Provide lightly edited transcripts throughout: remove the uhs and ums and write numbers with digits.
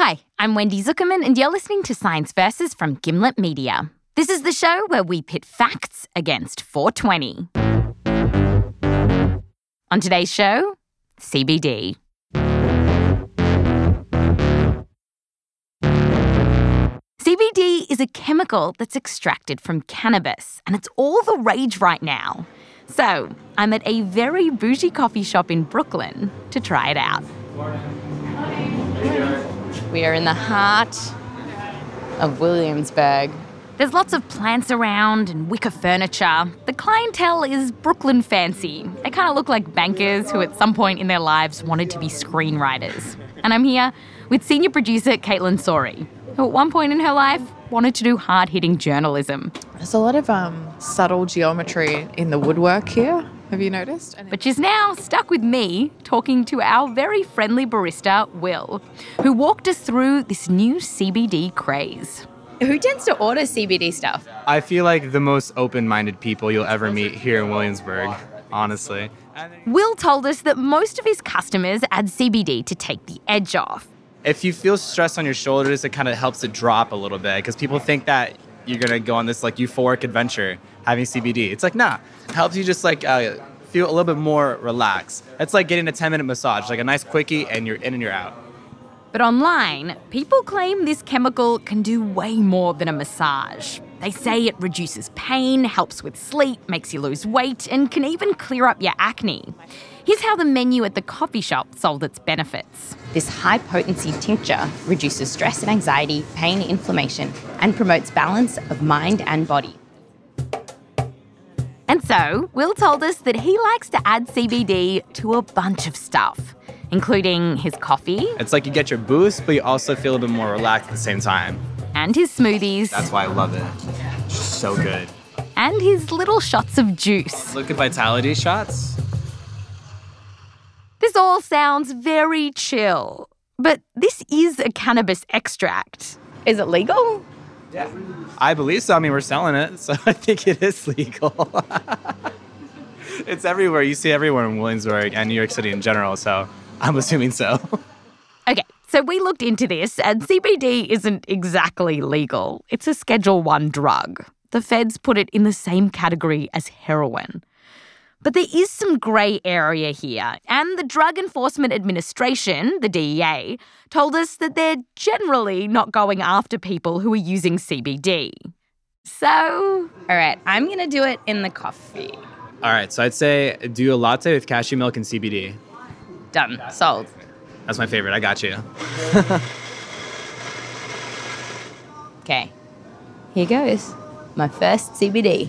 Hi, I'm Wendy Zuckerman, and you're listening to Science Versus from Gimlet Media. This is the show where we pit facts against 420. On today's show, CBD. CBD is a chemical that's extracted from cannabis, and it's all the rage right now. So, I'm at a very bougie coffee shop in Brooklyn to try it out. We are in the heart of Williamsburg. There's lots of plants around and wicker furniture. The clientele is Brooklyn fancy. They kind of look like bankers who at some point in their lives wanted to be screenwriters. And I'm here with senior producer Caitlin Sori, who at one point in her life wanted to do hard-hitting journalism. There's a lot of subtle geometry in the woodwork here. Have you noticed? But she's now stuck with me talking to our very friendly barista, Will, who walked us through this new CBD craze. Who tends to order CBD stuff? I feel like the most open-minded people you'll ever meet here in Williamsburg, honestly. Will told us that most of his customers add CBD to take the edge off. If you feel stress on your shoulders, it kind of helps it drop a little bit because people think that you're going to go on this euphoric adventure having CBD. It's nah. It helps you just feel a little bit more relaxed. It's like getting a 10-minute massage, like a nice quickie, and you're in and you're out. But online, people claim this chemical can do way more than a massage. They say it reduces pain, helps with sleep, makes you lose weight, and can even clear up your acne. Here's how the menu at the coffee shop sold its benefits. This high-potency tincture reduces stress and anxiety, pain, inflammation, and promotes balance of mind and body. And so, Will told us that he likes to add CBD to a bunch of stuff, including his coffee. It's like you get your boost, but you also feel a bit more relaxed at the same time. And his smoothies. That's why I love it. It's so good. And his little shots of juice. Look at Vitality shots. This all sounds very chill, but this is a cannabis extract. Is it legal? Yeah. I believe so. I mean, we're selling it, so I think it is legal. It's everywhere. You see everywhere in Williamsburg and New York City in general, so I'm assuming so. Okay, so we looked into this, and CBD isn't exactly legal. It's a Schedule I drug. The feds put it in the same category as heroin. But there is some grey area here, and the Drug Enforcement Administration, the DEA, told us that they're generally not going after people who are using CBD. So... All right, I'm going to do it in the coffee. All right, so I'd say do a latte with cashew milk and CBD. Done. Sold. That's my favorite. I got you. Okay. Here goes. My first CBD.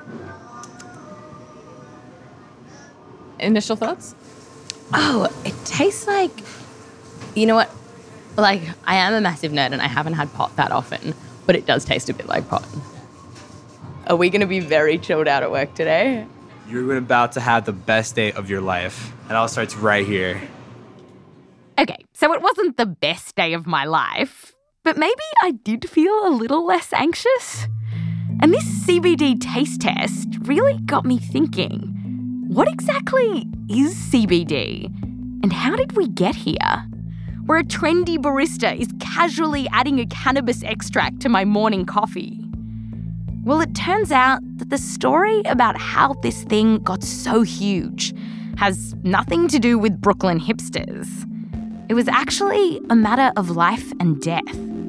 Initial thoughts? Oh, it tastes like... You know what? I am a massive nerd and I haven't had pot that often, but it does taste a bit like pot. Are we going to be very chilled out at work today? You're about to have the best day of your life. It all starts right here. Okay, so it wasn't the best day of my life, but maybe I did feel a little less anxious. And this CBD taste test really got me thinking, what exactly is CBD? And how did we get here? Where a trendy barista is casually adding a cannabis extract to my morning coffee. Well, it turns out that the story about how this thing got so huge has nothing to do with Brooklyn hipsters. It was actually a matter of life and death.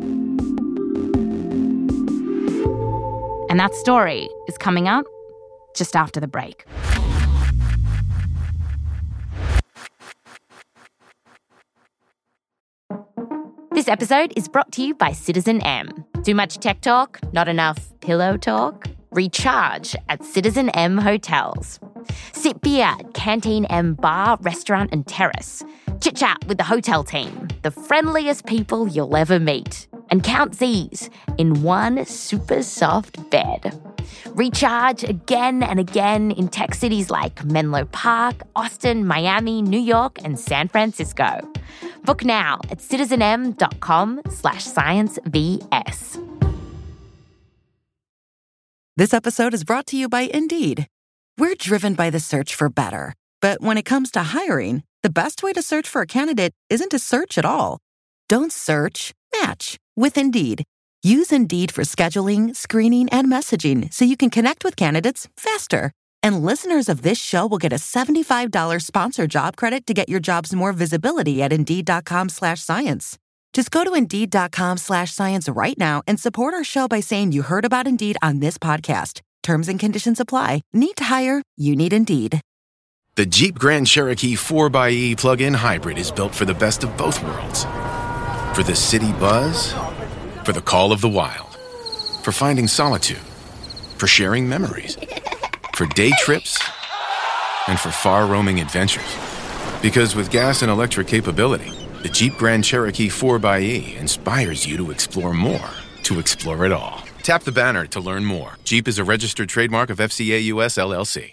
And that story is coming up just after the break. This episode is brought to you by Citizen M. Too much tech talk? Not enough pillow talk? Recharge at Citizen M hotels. Sip beer at Canteen M bar, restaurant and terrace. Chit-chat with the hotel team, the friendliest people you'll ever meet. And count Z's in one super soft bed. Recharge again and again in tech cities like Menlo Park, Austin, Miami, New York, and San Francisco. Book now at citizenm.com/sciencevs. This episode is brought to you by Indeed. We're driven by the search for better. But when it comes to hiring, the best way to search for a candidate isn't to search at all. Don't search, match with Indeed. Use Indeed for scheduling, screening, and messaging so you can connect with candidates faster. And listeners of this show will get a $75 sponsored job credit to get your jobs more visibility at Indeed.com/science. Just go to Indeed.com/science right now and support our show by saying you heard about Indeed on this podcast. Terms and conditions apply. Need to hire? You need Indeed. The Jeep Grand Cherokee 4xE plug-in hybrid is built for the best of both worlds. For the city buzz, for the call of the wild, for finding solitude, for sharing memories, for day trips, and for far-roaming adventures. Because with gas and electric capability, the Jeep Grand Cherokee 4xE inspires you to explore more, to explore it all. Tap the banner to learn more. Jeep is a registered trademark of FCA US LLC.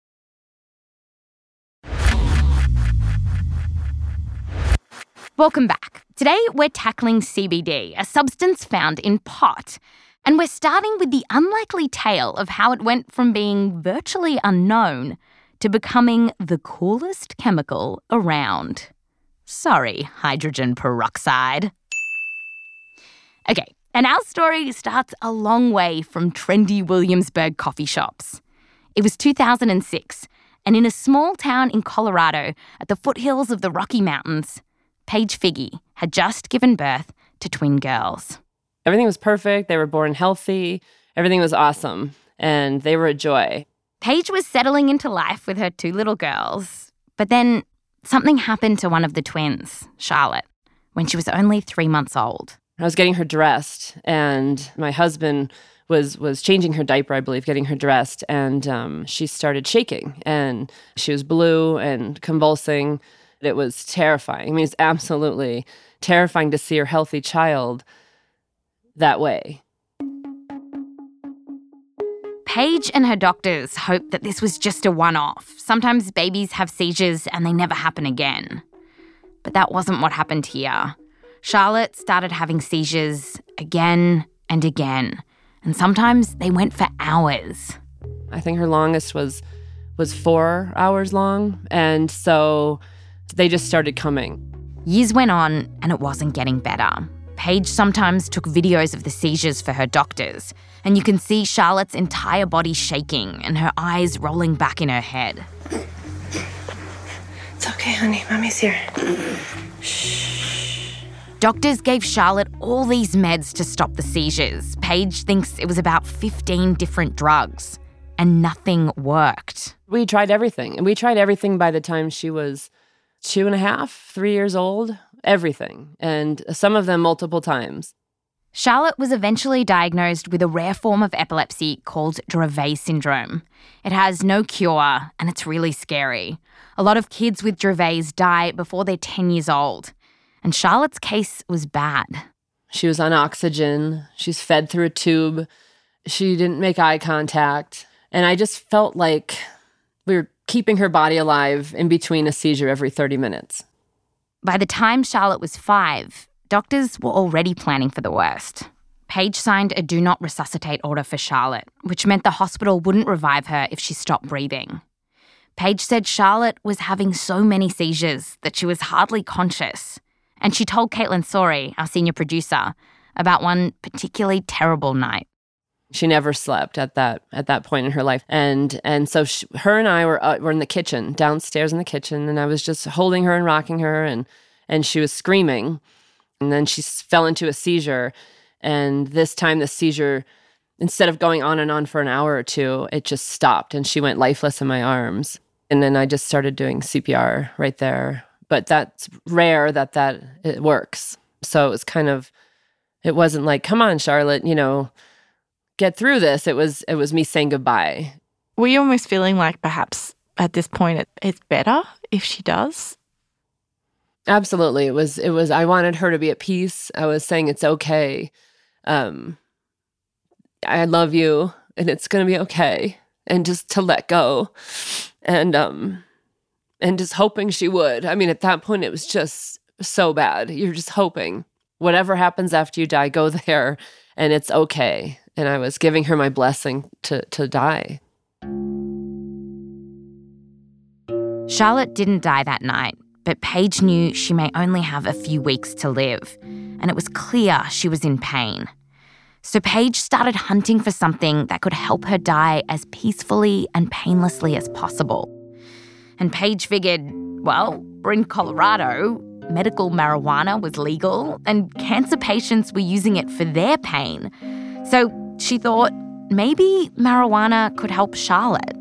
Welcome back. Today we're tackling CBD, a substance found in pot. And we're starting with the unlikely tale of how it went from being virtually unknown to becoming the coolest chemical around. Sorry, hydrogen peroxide. Okay, and our story starts a long way from trendy Williamsburg coffee shops. It was 2006, and in a small town in Colorado at the foothills of the Rocky Mountains, Paige Figge had just given birth to twin girls. Everything was perfect. They were born healthy. Everything was awesome. And they were a joy. Paige was settling into life with her two little girls. But then something happened to one of the twins, Charlotte, when she was only 3 months old. I was getting her dressed, and my husband was changing her diaper, I believe, getting her dressed, and she started shaking, and she was blue and convulsing. It was terrifying. I mean, it's absolutely terrifying to see her healthy child that way. Paige and her doctors hoped that this was just a one-off. Sometimes babies have seizures and they never happen again. But that wasn't what happened here. Charlotte started having seizures again and again. And sometimes they went for hours. I think her longest was 4 hours long. And so they just started coming. Years went on and it wasn't getting better. Paige sometimes took videos of the seizures for her doctors, and you can see Charlotte's entire body shaking and her eyes rolling back in her head. It's okay, honey. Mommy's here. Shh. Doctors gave Charlotte all these meds to stop the seizures. Paige thinks it was about 15 different drugs, and nothing worked. We tried everything, and we tried everything by the time she was 2.5, 3 years old. Everything, and some of them multiple times. Charlotte was eventually diagnosed with a rare form of epilepsy called Dravet syndrome. It has no cure, and it's really scary. A lot of kids with Dravet's die before they're 10 years old, and Charlotte's case was bad. She was on oxygen. She's fed through a tube. She didn't make eye contact, and I just felt like we were keeping her body alive in between a seizure every 30 minutes. By the time Charlotte was 5, doctors were already planning for the worst. Paige signed a do not resuscitate order for Charlotte, which meant the hospital wouldn't revive her if she stopped breathing. Paige said Charlotte was having so many seizures that she was hardly conscious. And she told Caitlin Sori, our senior producer, about one particularly terrible night. She never slept at that point in her life. And so her and I were in the kitchen, downstairs in the kitchen, and I was just holding her and rocking her, and she was screaming. And then she fell into a seizure. And this time the seizure, instead of going on and on for an hour or two, it just stopped, and she went lifeless in my arms. And then I just started doing CPR right there. But that's rare that it works. So it wasn't like, come on, Charlotte, get through this. It was me saying goodbye. Were you almost feeling like perhaps at this point it's better if she does? Absolutely. It was I wanted her to be at peace. I was saying it's okay. I love you and it's going to be okay. And just to let go. And just hoping she would. I mean, at that point it was just so bad. You're just hoping whatever happens after you die, go there and it's okay. And I was giving her my blessing to die. Charlotte didn't die that night, but Paige knew she may only have a few weeks to live, and it was clear she was in pain. So Paige started hunting for something that could help her die as peacefully and painlessly as possible. And Paige figured, well, we're in Colorado, medical marijuana was legal, and cancer patients were using it for their pain. So she thought maybe marijuana could help Charlotte.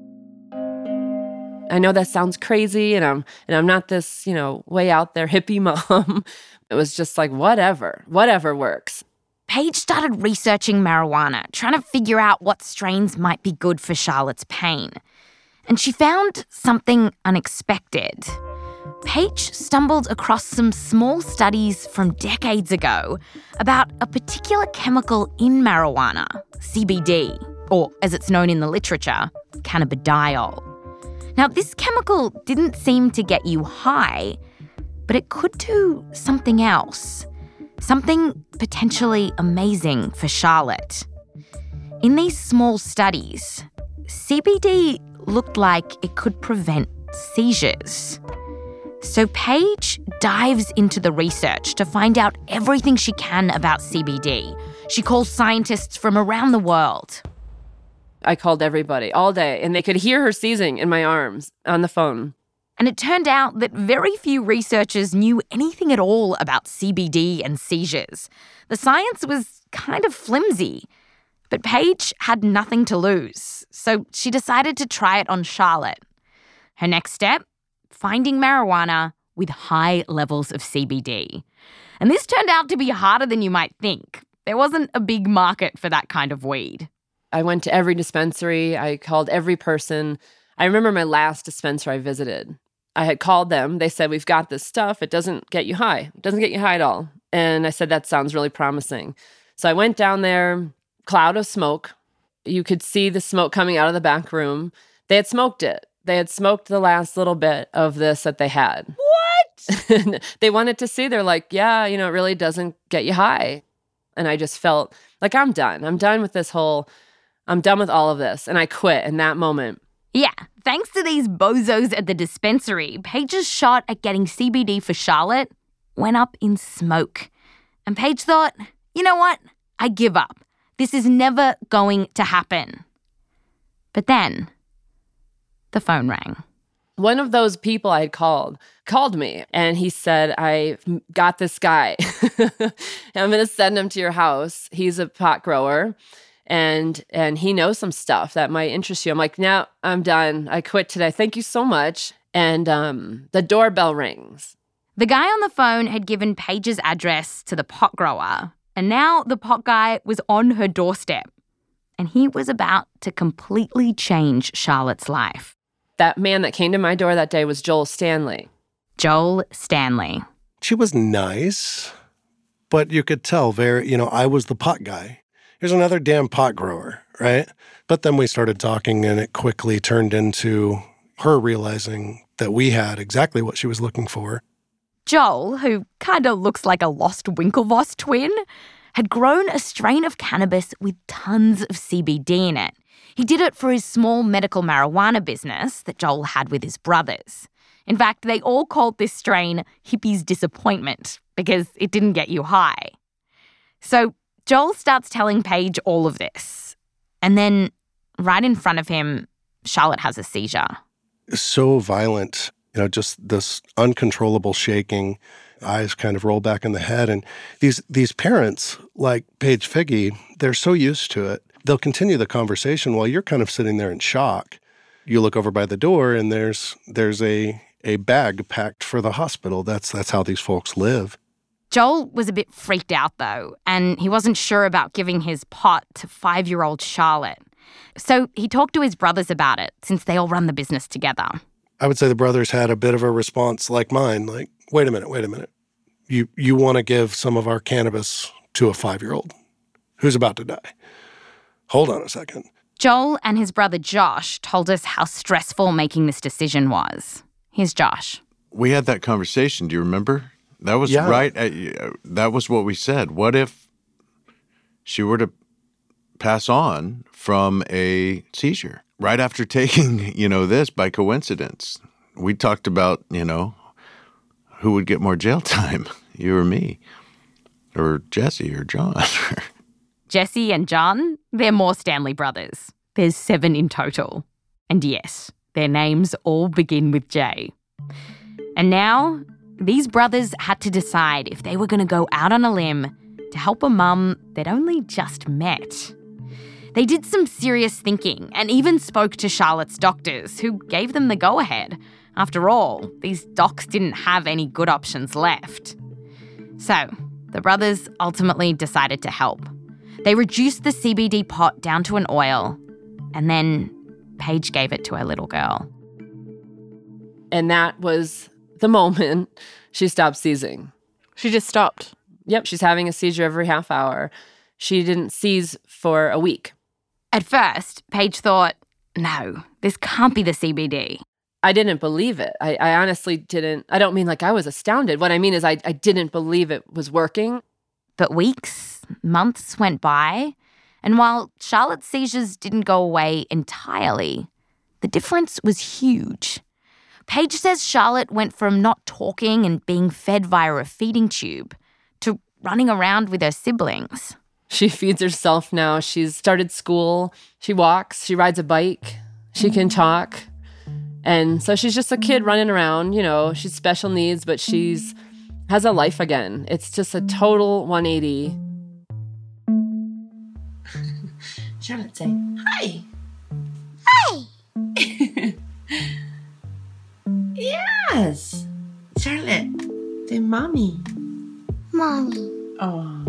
I know that sounds crazy, and I'm not this, way out there hippie mom. It was just like, whatever works. Paige started researching marijuana, trying to figure out what strains might be good for Charlotte's pain. And she found something unexpected. Paige stumbled across some small studies from decades ago about a particular chemical in marijuana, CBD, or as it's known in the literature, cannabidiol. Now, this chemical didn't seem to get you high, but it could do something else, something potentially amazing for Charlotte. In these small studies, CBD looked like it could prevent seizures. So Paige dives into the research to find out everything she can about CBD. She calls scientists from around the world. I called everybody all day, and they could hear her seizing in my arms on the phone. And it turned out that very few researchers knew anything at all about CBD and seizures. The science was kind of flimsy. But Paige had nothing to lose, so she decided to try it on Charlotte. Her next step? Finding marijuana with high levels of CBD. And this turned out to be harder than you might think. There wasn't a big market for that kind of weed. I went to every dispensary. I called every person. I remember my last dispensary I visited. I had called them. They said, we've got this stuff. It doesn't get you high. It doesn't get you high at all. And I said, that sounds really promising. So I went down there, cloud of smoke. You could see the smoke coming out of the back room. They had smoked it. They had smoked the last little bit of this that they had. What? They wanted to see. They're like, yeah, it really doesn't get you high. And I just felt like I'm done. I'm done with all of this. And I quit in that moment. Yeah, thanks to these bozos at the dispensary, Paige's shot at getting CBD for Charlotte went up in smoke. And Paige thought, you know what? I give up. This is never going to happen. But then the phone rang. One of those people I had called me, and he said, I've got this guy. I'm going to send him to your house. He's a pot grower, and he knows some stuff that might interest you. I'm like, no, I'm done. I quit today. Thank you so much. And the doorbell rings. The guy on the phone had given Paige's address to the pot grower, and now the pot guy was on her doorstep, and he was about to completely change Charlotte's life. That man that came to my door that day was Joel Stanley. Joel Stanley. She was nice, but you could tell I was the pot guy. Here's another damn pot grower, right? But then we started talking, and it quickly turned into her realizing that we had exactly what she was looking for. Joel, who kind of looks like a lost Winklevoss twin, had grown a strain of cannabis with tons of CBD in it. He did it for his small medical marijuana business that Joel had with his brothers. In fact, they all called this strain Hippie's Disappointment because it didn't get you high. So Joel starts telling Paige all of this. And then right in front of him, Charlotte has a seizure. So violent, just this uncontrollable shaking, eyes kind of roll back in the head. And these parents, like Paige Figge, they're so used to it. They'll continue the conversation while you're kind of sitting there in shock. You look over by the door, and there's a bag packed for the hospital. That's how these folks live. Joel was a bit freaked out, though, and he wasn't sure about giving his pot to 5-year-old Charlotte. So he talked to his brothers about it, since they all run the business together. I would say the brothers had a bit of a response like mine, like, wait a minute. You want to give some of our cannabis to a 5-year-old who's about to die. Hold on a second. Joel and his brother Josh told us how stressful making this decision was. Here's Josh. We had that conversation. Do you remember? That was right. That was what we said. What if she were to pass on from a seizure right after taking, this by coincidence? We talked about, who would get more jail time, you or me, or Jesse or John. Jesse and John, they're more Stanley brothers. There's 7 in total. And yes, their names all begin with J. And now, these brothers had to decide if they were going to go out on a limb to help a mum they'd only just met. They did some serious thinking and even spoke to Charlotte's doctors, who gave them the go-ahead. After all, these docs didn't have any good options left. So, the brothers ultimately decided to help. They reduced the CBD pot down to an oil, and then Paige gave it to her little girl. And that was the moment she stopped seizing. She just stopped. Yep, she's having a seizure every half hour. She didn't seize for a week. At first, Paige thought, no, this can't be the CBD. I didn't believe it. I honestly didn't. I don't mean like I was astounded. What I mean is I didn't believe it was working. But weeks, months went by, and while Charlotte's seizures didn't go away entirely, the difference was huge. Paige says Charlotte went from not talking and being fed via a feeding tube to running around with her siblings. She feeds herself now. She's started school. She walks. She rides a bike. She can talk. And so she's just a kid running around. You know, she's special needs, but she's has a life again. It's just a total 180. Charlotte, say hi. Hi. Yes. Charlotte, say mommy. Mommy. Oh.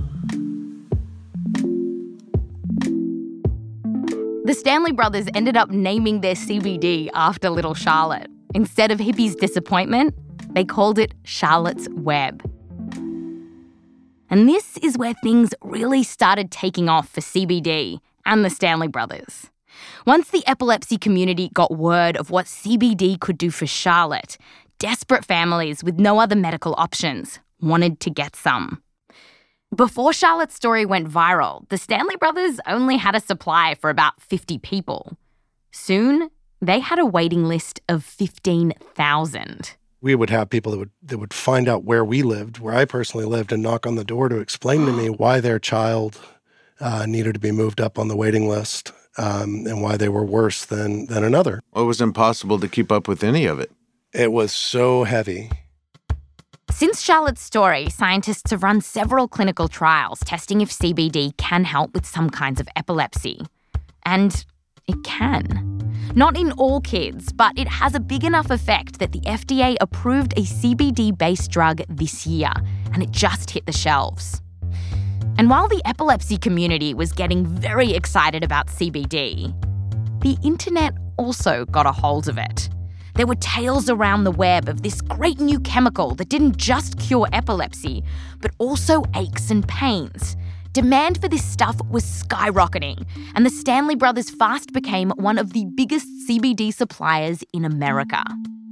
The Stanley brothers ended up naming their CBD after little Charlotte. Instead of Hippie's disappointment, they called it Charlotte's Web. And this is where things really started taking off for CBD and the Stanley brothers. Once the epilepsy community got word of what CBD could do for Charlotte, desperate families with no other medical options wanted to get some. Before Charlotte's story went viral, the Stanley brothers only had a supply for about 50 people. Soon, they had a waiting list of 15,000. We would have people that would find out where we lived, where I personally lived, and knock on the door to explain to me why their child needed to be moved up on the waiting list and why they were worse than another. Well, it was impossible to keep up with any of it. It was so heavy. Since Charlotte's story, scientists have run several clinical trials testing if CBD can help with some kinds of epilepsy. And it can. Not in all kids, but it has a big enough effect that the FDA approved a CBD-based drug this year, and it just hit the shelves. And while the epilepsy community was getting very excited about CBD, the internet also got a hold of it. There were tales around the web of this great new chemical that didn't just cure epilepsy, but also aches and pains. Demand for this stuff was skyrocketing, and the Stanley brothers fast became one of the biggest CBD suppliers in America.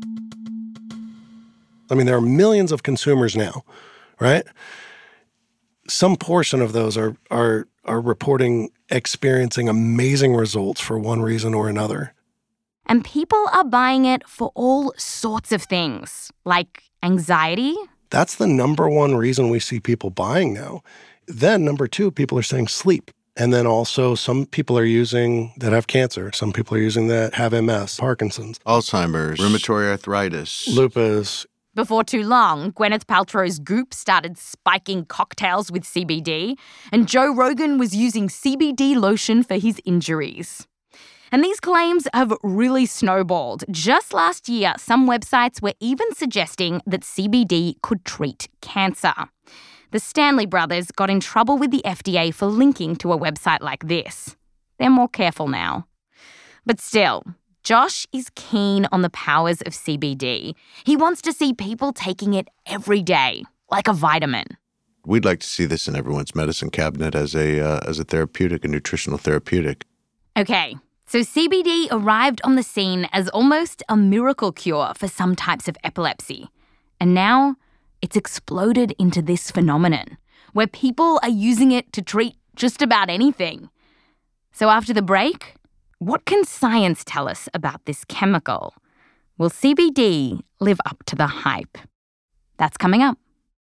I mean, there are millions of consumers now, right? Some portion of those are reporting experiencing amazing results for one reason or another. And people are buying it for all sorts of things, like anxiety. That's the number one reason we see people buying now. Then number two, people are saying sleep. And then also some people are using that have cancer. Some people are using that have MS, Parkinson's, Alzheimer's, rheumatoid arthritis, lupus. Before too long, Gwyneth Paltrow's Goop started spiking cocktails with CBD, and Joe Rogan was using CBD lotion for his injuries. And these claims have really snowballed. Just last year, some websites were even suggesting that CBD could treat cancer. The Stanley brothers got in trouble with the FDA for linking to a website like this. They're more careful now. But still, Josh is keen on the powers of CBD. He wants to see people taking it every day, like a vitamin. We'd like to see this in everyone's medicine cabinet as a therapeutic, a nutritional therapeutic. Okay. So CBD arrived on the scene as almost a miracle cure for some types of epilepsy. And now it's exploded into this phenomenon where people are using it to treat just about anything. So after the break, what can science tell us about this chemical? Will CBD live up to the hype? That's coming up.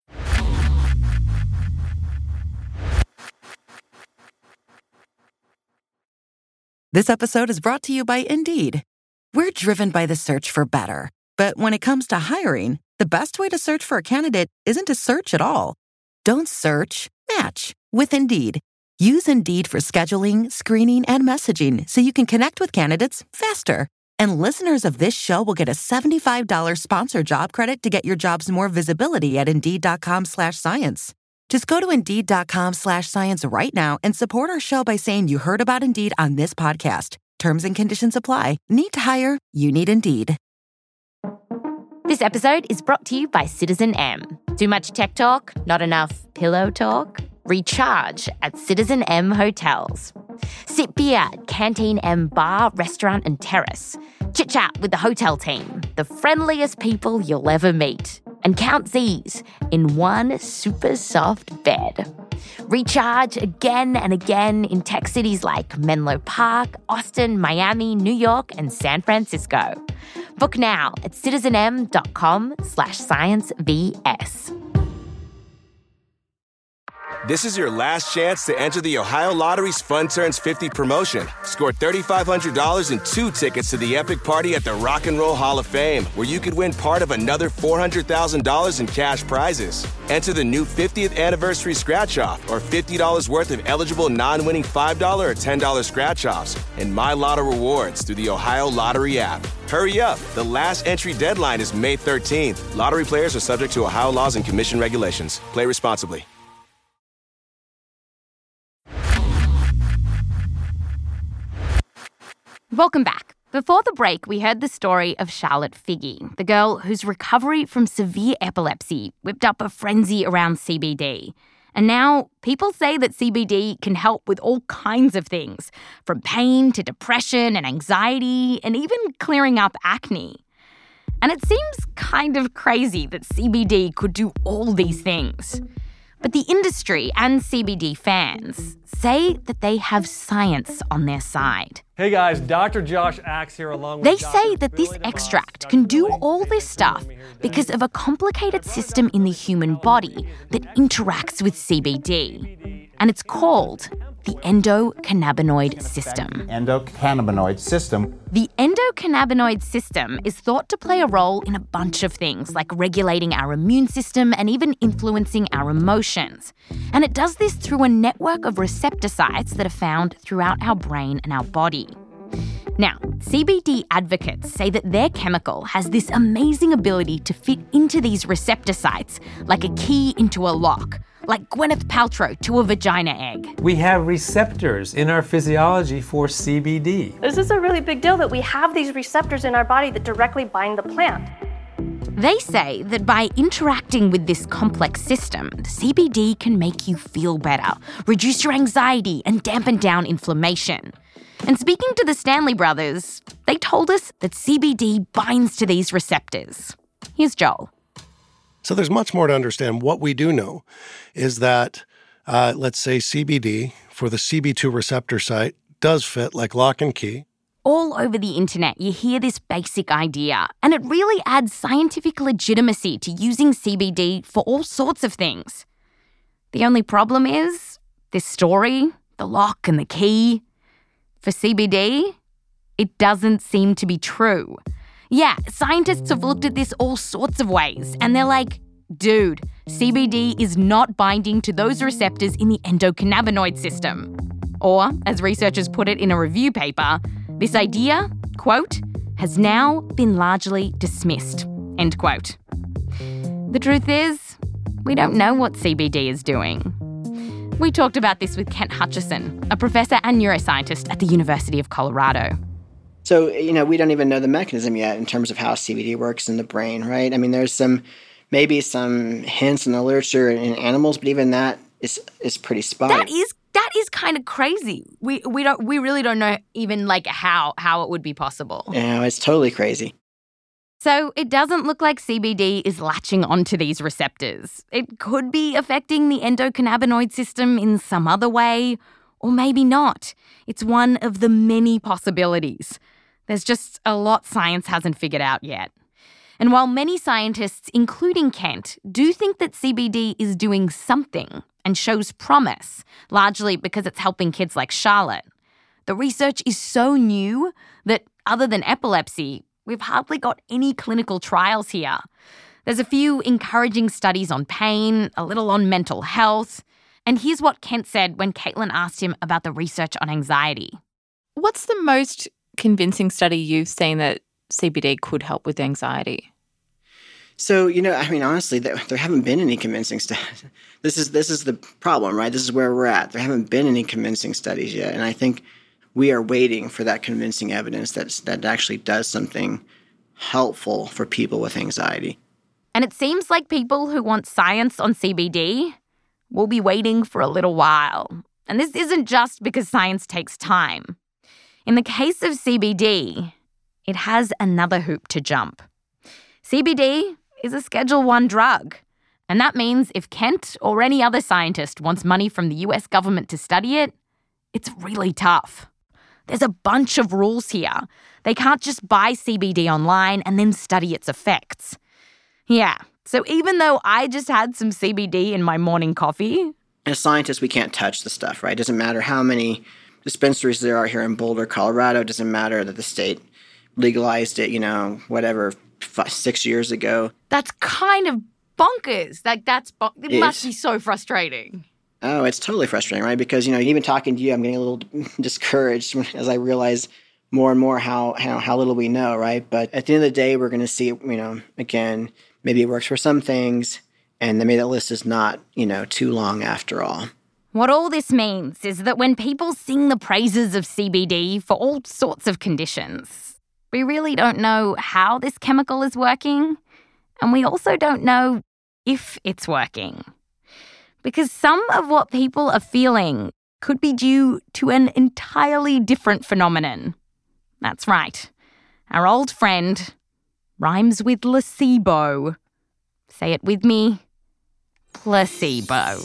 This episode is brought to you by Indeed. We're driven by the search for better. But when it comes to hiring, the best way to search for a candidate isn't to search at all. Don't search, match with Indeed. Use Indeed for scheduling, screening, and messaging so you can connect with candidates faster. And listeners of this show will get a $75 sponsored job credit to get your jobs more visibility at Indeed.com/science. Just go to Indeed.com/science right now and support our show by saying you heard about Indeed on this podcast. Terms and conditions apply. Need to hire? You need Indeed. This episode is brought to you by Citizen M. Too much tech talk? Not enough pillow talk? Recharge at Citizen M Hotels. Sit beer at Canteen M Bar, Restaurant and Terrace. Chit chat with the hotel team, the friendliest people you'll ever meet. And count Z's in one super soft bed. Recharge again and again in tech cities like Menlo Park, Austin, Miami, New York, and San Francisco. Book now at citizenm.com/sciencevs. This is your last chance to enter the Ohio Lottery's Fun Turns 50 promotion. Score $3,500 and 2 tickets to the epic party at the Rock and Roll Hall of Fame, where you could win part of another $400,000 in cash prizes. Enter the new 50th anniversary scratch-off or $50 worth of eligible non-winning $5 or $10 scratch-offs and My Lotto rewards through the Ohio Lottery app. Hurry up. The last entry deadline is May 13th. Lottery players are subject to Ohio laws and commission regulations. Play responsibly. Welcome back. Before the break, we heard the story of Charlotte Figge, the girl whose recovery from severe epilepsy whipped up a frenzy around CBD. And now people say that CBD can help with all kinds of things, from pain to depression and anxiety, and even clearing up acne. And it seems kind of crazy that CBD could do all these things. But the industry and CBD fans say that they have science on their side. Hey guys, Dr. Josh Axe here along with They say that this extract can do all this stuff because of a complicated system in the human body that interacts with CBD. And it's called the endocannabinoid system. Endocannabinoid system. The endocannabinoid system is thought to play a role in a bunch of things, like regulating our immune system and even influencing our emotions. And it does this through a network of receptor sites that are found throughout our brain and our body. Now, CBD advocates say that their chemical has this amazing ability to fit into these receptor sites like a key into a lock, like Gwyneth Paltrow to a vagina egg. We have receptors in our physiology for CBD. This is a really big deal that we have these receptors in our body that directly bind the plant. They say that by interacting with this complex system, CBD can make you feel better, reduce your anxiety, and dampen down inflammation. And speaking to the Stanley brothers, they told us that CBD binds to these receptors. Here's Joel. So there's much more to understand. What we do know is that, let's say CBD for the CB2 receptor site does fit like lock and key. All over the internet, you hear this basic idea, and it really adds scientific legitimacy to using CBD for all sorts of things. The only problem is this story, the lock and the key. For CBD, it doesn't seem to be true. Yeah, scientists have looked at this all sorts of ways, and they're like, dude, CBD is not binding to those receptors in the endocannabinoid system. Or, as researchers put it in a review paper, this idea, quote, has now been largely dismissed, end quote. The truth is, we don't know what CBD is doing. We talked about this with Kent Hutchison, a professor and neuroscientist at the University of Colorado. So, we don't even know the mechanism yet in terms of how CBD works in the brain, right? I mean, there's maybe some hints in the literature in animals, but even that is pretty spotty. That is kind of crazy. We really don't know even like how it would be possible. Yeah, it's totally crazy. So it doesn't look like CBD is latching onto these receptors. It could be affecting the endocannabinoid system in some other way, or maybe not. It's one of the many possibilities. There's just a lot science hasn't figured out yet. And while many scientists, including Kent, do think that CBD is doing something and shows promise, largely because it's helping kids like Charlotte, the research is so new that other than epilepsy, we've hardly got any clinical trials here. There's a few encouraging studies on pain, a little on mental health. And here's what Kent said when Caitlin asked him about the research on anxiety. What's the most convincing study you've seen that CBD could help with anxiety? So, honestly, there haven't been any convincing studies. This is the problem, right? This is where we're at. There haven't been any convincing studies yet. And I think we are waiting for that convincing evidence that actually does something helpful for people with anxiety. And it seems like people who want science on CBD will be waiting for a little while. And this isn't just because science takes time. In the case of CBD, it has another hoop to jump. CBD is a Schedule I drug. And that means if Kent or any other scientist wants money from the US government to study it, it's really tough. There's a bunch of rules here. They can't just buy CBD online and then study its effects. Yeah, so even though I just had some CBD in my morning coffee... As scientists, we can't touch the stuff, right? It doesn't matter how many dispensaries there are here in Boulder, Colorado. It doesn't matter that the state legalized it, 6 years ago. That's kind of bonkers. It must be so frustrating. Oh, it's totally frustrating, right? Because, even talking to you, I'm getting a little discouraged as I realize more and more how little we know, right? But at the end of the day, we're going to see, again, maybe it works for some things, and maybe that list is not, too long after all. What all this means is that when people sing the praises of CBD for all sorts of conditions, we really don't know how this chemical is working, and we also don't know if it's working. Because some of what people are feeling could be due to an entirely different phenomenon. That's right. Our old friend rhymes with placebo. Say it with me. Placebo.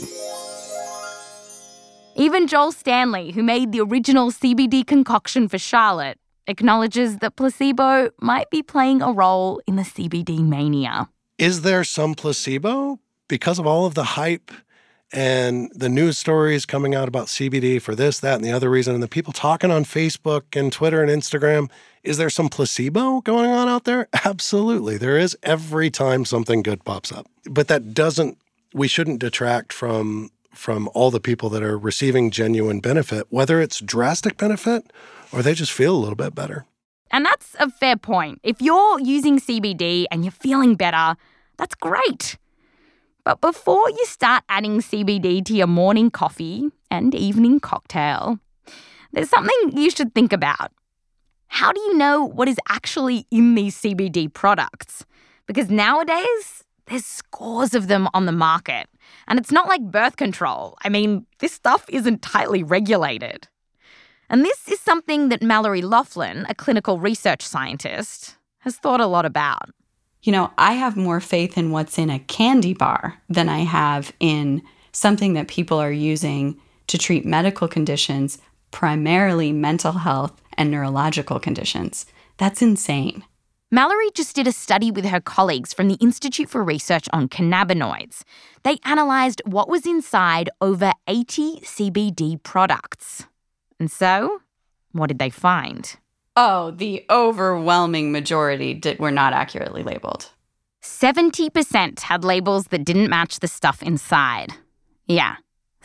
Even Joel Stanley, who made the original CBD concoction for Charlotte, acknowledges that placebo might be playing a role in the CBD mania. Is there some placebo? Because of all of the hype and the news stories coming out about CBD for this, that, and the other reason, and the people talking on Facebook and Twitter and Instagram, is there some placebo going on out there? Absolutely. There is every time something good pops up. But we shouldn't detract from all the people that are receiving genuine benefit, whether it's drastic benefit or they just feel a little bit better. And that's a fair point. If you're using CBD and you're feeling better, that's great. But before you start adding CBD to your morning coffee and evening cocktail, there's something you should think about. How do you know what is actually in these CBD products? Because nowadays, there's scores of them on the market. And it's not like birth control. I mean, this stuff isn't tightly regulated. And this is something that Mallory Laughlin, a clinical research scientist, has thought a lot about. I have more faith in what's in a candy bar than I have in something that people are using to treat medical conditions, primarily mental health and neurological conditions. That's insane. Mallory just did a study with her colleagues from the Institute for Research on Cannabinoids. They analysed what was inside over 80 CBD products. And so, what did they find? Oh, the overwhelming majority were not accurately labeled. 70% had labels that didn't match the stuff inside. Yeah,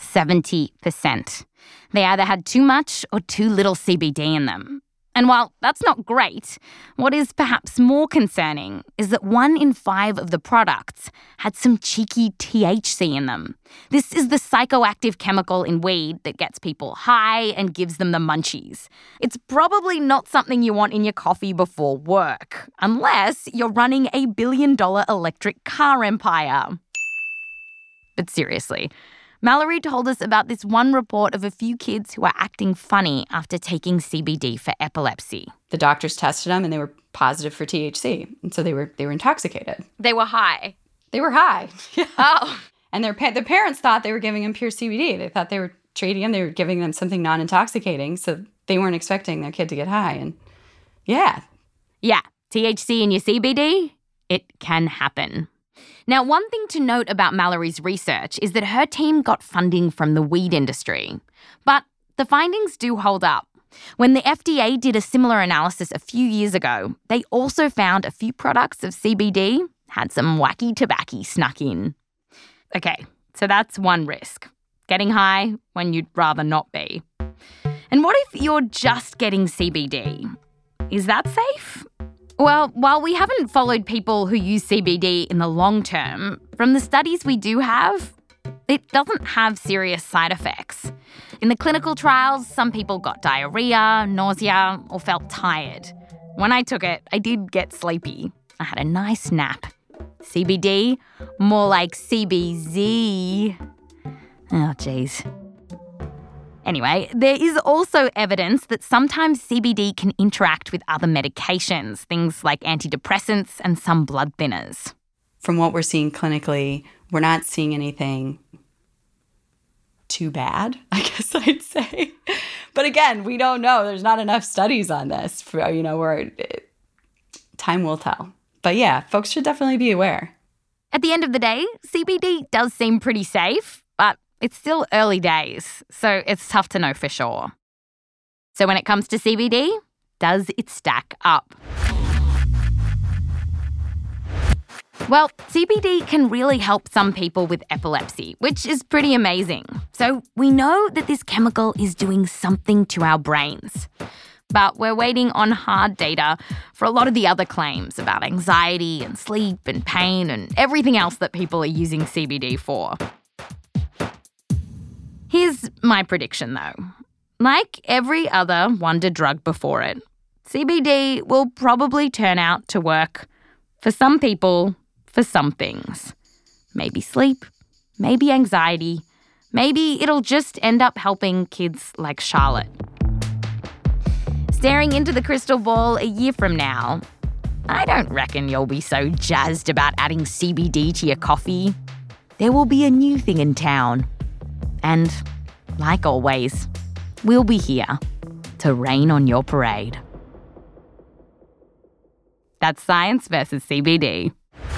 70%. They either had too much or too little CBD in them. And while that's not great, what is perhaps more concerning is that 1 in 5 of the products had some cheeky THC in them. This is the psychoactive chemical in weed that gets people high and gives them the munchies. It's probably not something you want in your coffee before work, unless you're running a billion-dollar electric car empire. But seriously, Mallory told us about this one report of a few kids who are acting funny after taking CBD for epilepsy. The doctors tested them and they were positive for THC. And so they were intoxicated. They were high. They were high. Yeah. Oh. And the parents thought they were giving them pure CBD. They thought they were treating them. They were giving them something non-intoxicating. So they weren't expecting their kid to get high. And yeah. Yeah. THC in your CBD? It can happen. Now, one thing to note about Mallory's research is that her team got funding from the weed industry. But the findings do hold up. When the FDA did a similar analysis a few years ago, they also found a few products of CBD had some wacky tobacco snuck in. Okay, so that's one risk. Getting high when you'd rather not be. And what if you're just getting CBD? Is that safe? Well, while we haven't followed people who use CBD in the long term, from the studies we do have, it doesn't have serious side effects. In the clinical trials, some people got diarrhea, nausea, or felt tired. When I took it, I did get sleepy. I had a nice nap. CBD? More like CBZ. Oh, geez. Anyway, there is also evidence that sometimes CBD can interact with other medications, things like antidepressants and some blood thinners. From what we're seeing clinically, we're not seeing anything too bad, I guess I'd say. But again, we don't know. There's not enough studies on this. Time will tell. But yeah, folks should definitely be aware. At the end of the day, CBD does seem pretty safe, but it's still early days, so it's tough to know for sure. So when it comes to CBD, does it stack up? Well, CBD can really help some people with epilepsy, which is pretty amazing. So we know that this chemical is doing something to our brains. But we're waiting on hard data for a lot of the other claims about anxiety and sleep and pain and everything else that people are using CBD for. Here's my prediction, though. Like every other wonder drug before it, CBD will probably turn out to work for some people, for some things. Maybe sleep, maybe anxiety, maybe it'll just end up helping kids like Charlotte. Staring into the crystal ball a year from now, I don't reckon you'll be so jazzed about adding CBD to your coffee. There will be a new thing in town. And, like always, we'll be here to rain on your parade. That's Science versus CBD.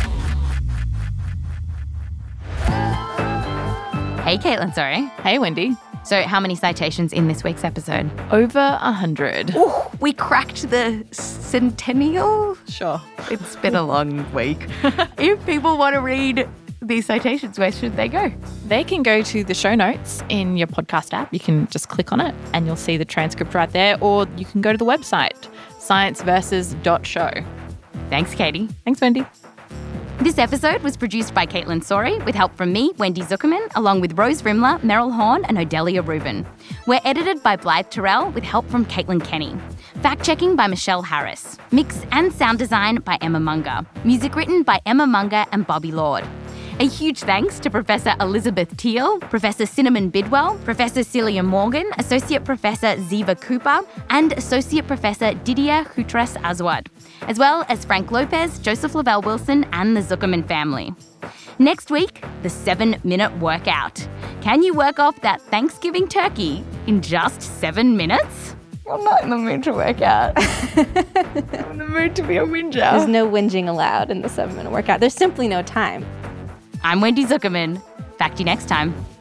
Hey, Caitlin, sorry. Hey, Wendy. So how many citations in this week's episode? Over 100. Ooh, we cracked the centennial? Sure. It's been a long week. If people want to read these citations, where should they go? They can go to the show notes in your podcast app. You can just click on it and you'll see the transcript right there. Or you can go to the website, scienceversus.show. Thanks, Katie. Thanks, Wendy. This episode was produced by Caitlin Sori with help from me, Wendy Zuckerman, along with Rose Rimler, Meryl Horn and Odelia Rubin. We're edited by Blythe Terrell with help from Caitlin Kenny. Fact-checking by Michelle Harris. Mix and sound design by Emma Munger. Music written by Emma Munger and Bobby Lord. A huge thanks to Professor Elizabeth Teal, Professor Cinnamon Bidwell, Professor Celia Morgan, Associate Professor Ziva Cooper, and Associate Professor Didier Houtras Aswad, as well as Frank Lopez, Joseph Lavelle Wilson, and the Zuckerman family. Next week, the 7-minute workout. Can you work off that Thanksgiving turkey in just 7 minutes? I'm not in the mood to work out. I'm in the mood to be a whinger. There's no whinging allowed in the 7-minute workout. There's simply no time. I'm Wendy Zuckerman. Fact you next time.